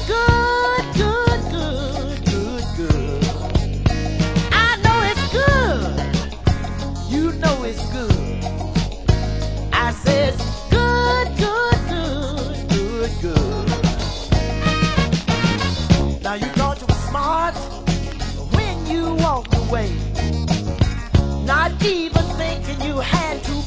good, good, good, good, good. I know it's good. You know it's good. I said good, good, good, good, good. Now you thought you were smart when you walked away, not even thinking you had to